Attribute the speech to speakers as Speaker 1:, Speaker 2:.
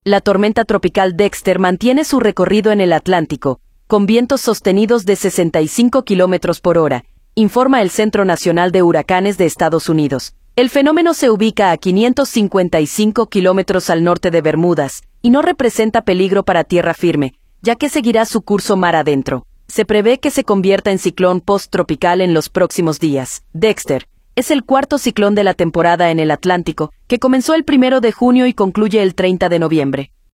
Speaker 1: La tormenta tropical Dexter mantiene su recorrido en el Atlántico, con vientos sostenidos de 65 kilómetros por hora, informa el Centro Nacional de Huracanes de Estados Unidos. El fenómeno se ubica a 555 kilómetros al norte de Bermudas, y no representa peligro para tierra firme, ya que seguirá su curso mar adentro. Se prevé que se convierta en ciclón post-tropical en los próximos días. Dexter es el cuarto ciclón de la temporada en el Atlántico, que comenzó el 1 de junio y concluye el 30 de noviembre.